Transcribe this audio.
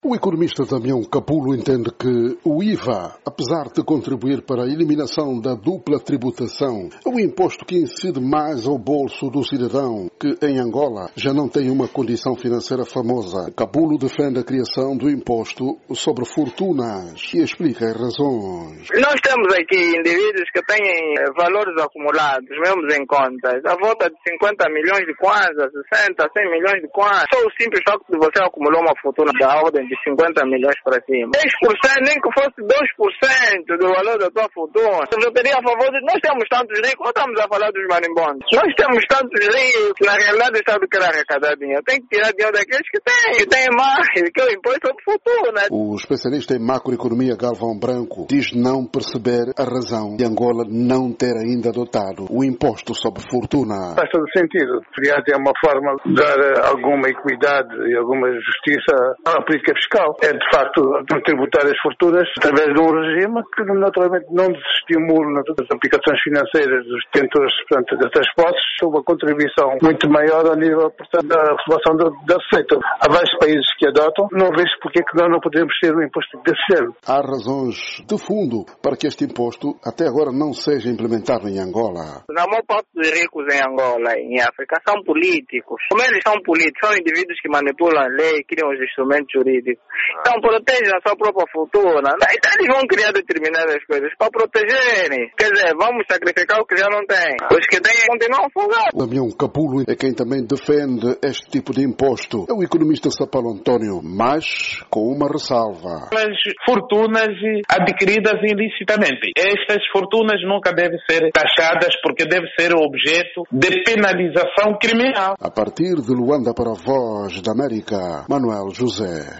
O economista Damião Capulo entende que o IVA, apesar de contribuir para a eliminação da dupla tributação, é um imposto que incide mais ao bolso do cidadão, que em Angola já não tem uma condição financeira famosa. Capulo defende a criação do imposto sobre fortunas e explica as razões. Nós temos aqui indivíduos que têm valores acumulados, mesmo em contas, à volta de 50 milhões de kwanzas, 60, 100 milhões de kwanzas. Só o simples facto de você acumular uma fortuna da ordem de 50 milhões para cima. 10%, nem que fosse 2% do valor da tua fortuna. Eu teria a favor de... Nós temos tantos ricos, não estamos a falar dos marimbondos. Nós temos tantos ricos, na realidade sabe que era arrecadar dinheiro. Tem que tirar dinheiro daqueles que têm mais, que é o imposto sobre fortuna. O especialista em macroeconomia Galvão Branco diz não perceber a razão de Angola não ter ainda adotado o imposto sobre fortuna. Faz todo sentido. Seria até uma forma de dar alguma equidade e alguma justiça à política fiscal. É, de facto, tributar as fortunas através de um regime que, naturalmente, não desestimula as aplicações financeiras dos detentores, portanto, dessas posses, sob uma contribuição muito maior ao nível, portanto, da renovação da receita. Há vários países que adotam, não vejo porque é que nós não podemos ter um imposto desse género. Há razões de fundo para que este imposto até agora não seja implementado em Angola. Na maior parte dos ricos em Angola, em África, são políticos. Como eles são políticos, são indivíduos que manipulam a lei, criam os instrumentos jurídicos. Então protegem a sua própria fortuna. Então eles vão criar determinadas coisas para protegerem. Quer dizer, vamos sacrificar o que já não tem. Os que têm continuam afogados. Damião Capulo é quem também defende este tipo de imposto. É o economista Sapalo António, mas com uma ressalva. As fortunas adquiridas ilicitamente. Estas fortunas nunca devem ser taxadas porque deve ser objeto de penalização criminal. A partir de Luanda para a Voz da América, Manuel José.